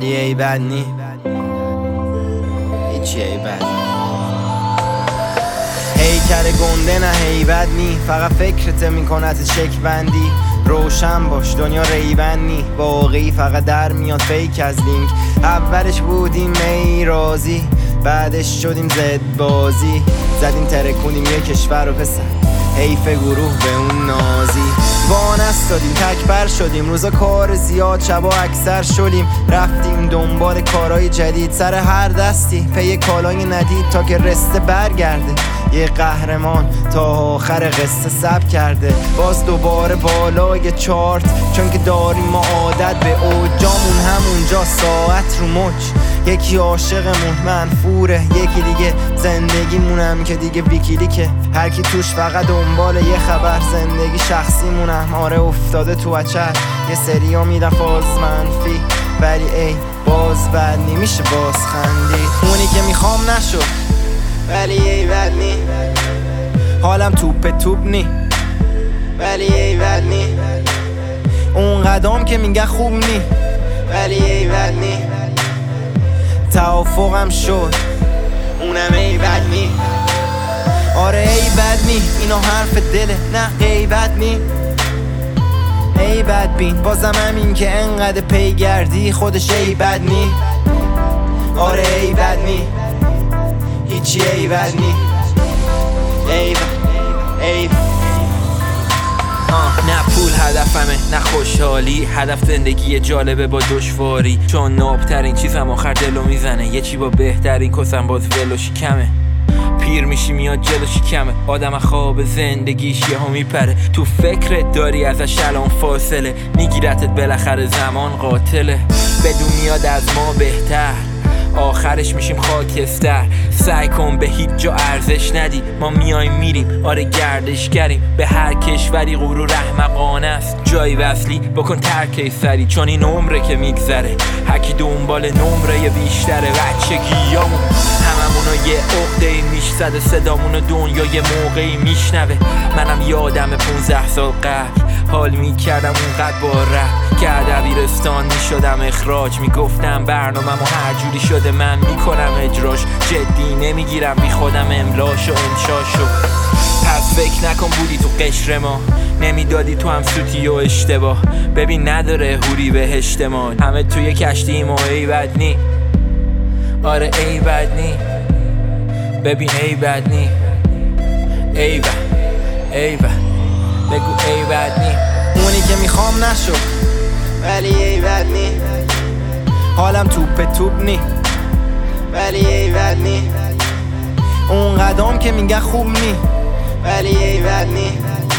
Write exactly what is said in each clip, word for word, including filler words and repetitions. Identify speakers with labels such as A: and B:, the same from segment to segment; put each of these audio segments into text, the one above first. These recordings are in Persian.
A: ولی ای بد نی، هیچی ای بد نی. هیکل گنده نه هیبت نی، فقط فکرت میکنت شک بندی. روشن باش دنیا ریبن نی، باقی فقط در میاد فیک از لینک. اولش بودیم می رازی، بعدش شدیم زد بازی. زدیم ترکونیم یه کشور و پسر، حیف گروه به اون نازی. وانست دادیم تکبر شدیم، روزا کار زیاد شبا اکثر شدیم. رفتیم دنبال کارهای جدید، سر هر دستی پی کالای ندید تا که رسته برگرده. یه قهرمان تا آخر قصه سب کرده، باز دوباره بالای چارت، چون که داریم ما عادت به اوجامون همونجا ساعت رو مچ. یکی عاشقمون منفوره، یکی دیگه زندگیمونم که دیگه ویکیلیکه. هر کی توش فقط دنبال یه خبر، زندگی شخصیمونم آره افتاده تو اچر. یه سریا میرن فاز منفی، ولی ای باز بد نی، میشه باز خندی. اونی که میخوام نشد ولی ای بد نی، حالم توپ توپ نی ولی ای بد نی. اون قدم که میگه خوب نی ولی ای بد نی. توافقم شد اونم ای بد نی، آره ای بد نی. اینا حرف دله نه غیبت نی. ای بد بین بازم همین که انقدر پی گردی، خودش ای بد نی، آره ای بد نی، هیچی ای بد نی. ای بد ای بد.
B: نه پول هدفمه نه خوشحالی، هدف زندگی جالبه با دشواری. چون نابترین چیزم آخر دلو میزنه، یه چی با بهترین کسم باز ولو شکمه. پیر میشی میاد جلو شکمه، آدم خواب زندگیش یهو میپره. تو فکرت داری ازش الان فاصله، میگیرتت بالاخره زمان قاتله. بدون میاد از ما بهتر، آخرش میشیم خاکستر. سعی کن به هیچ جا ارزش ندی، ما میایم میریم آره گردشگریم. به هر کشوری غرور احمقانه است، جایی وصلی بکن ترک سری. چون این عمره که میگذره، هرکی دنبال نمره بیشتره. بچگیامون هممونو یه عقده‌ای میشزده، صدامونو دنیا یه موقعی میشنوه. منم یادم پونزده سال قبل حال میکردم اونقدر با رپ که دبیرستان میشدم اخراج. میگفتم برنامه‌مو هر جوری شده من میکنم اجراش، جدی نمیگیرم بی خودم املاش و انشاشو. پس فکر نکن بودی تو قشر ما، نمیدادی تو هم سوتی و اشتباه. ببین نداره هوری بهشت ما، همه توی کشتی ما. ای بد نی، آره ای بد نی. ببین ای بد نی، ای بد ای بد، بگو ای بد نی.
A: اونی که میخوام نشد ولی ای بد نی، حالم توپ توپ نی ولی ای بد نی. اون قدم که میگه خوب نی ولی ای بد نی.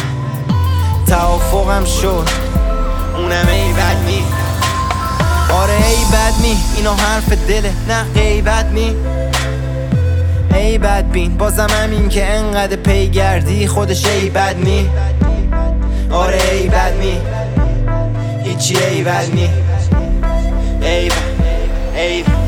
A: توافقم شد اونم ای بد نی، آره ای بد نی. اینا حرف دله نه غیبت نی. ای بد بین بازم همین که انقدر پی گردی، خودش ای بد نی، آره ای بد نی، هیچی ای بد نی. ای بد ای بد.